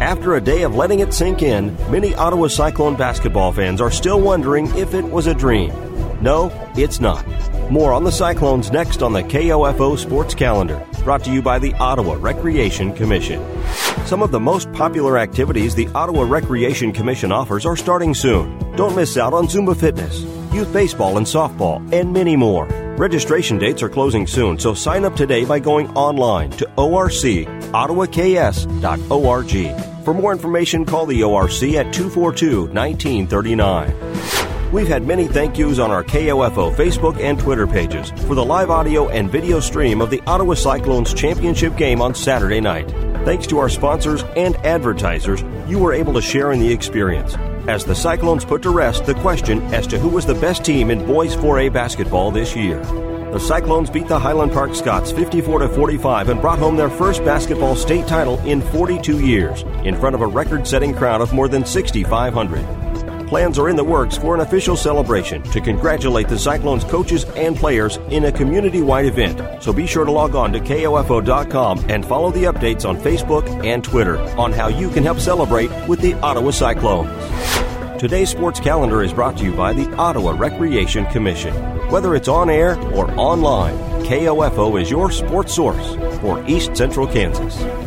After a day of letting it sink in, many Ottawa Cyclone basketball fans are still wondering if it was a dream. No, it's not. More on the Cyclones next on the KOFO Sports Calendar, brought to you by the Ottawa Recreation Commission. Some of the most popular activities the Ottawa Recreation Commission offers are starting soon. Don't miss out on Zumba Fitness, youth baseball and softball, and many more. Registration dates are closing soon, so sign up today by going online to orcottawas.org. For more information, call the ORC at 242-1939. We've had many thank yous on our KOFO Facebook and Twitter pages for the live audio and video stream of the Ottawa Cyclones championship game on Saturday night. Thanks to our sponsors and advertisers, you were able to share in the experience. As the Cyclones put to rest the question as to who was the best team in boys 4A basketball this year. The Cyclones beat the Highland Park Scots 54-45 and brought home their first basketball state title in 42 years in front of a record-setting crowd of more than 6,500. Plans are in the works for an official celebration to congratulate the Cyclones coaches and players in a community-wide event, so be sure to log on to KOFO.com and follow the updates on Facebook and Twitter on how you can help celebrate with the Ottawa Cyclones. Today's sports calendar is brought to you by the Ottawa Recreation Commission. Whether it's on air or online, KOFO is your sports source for East Central Kansas.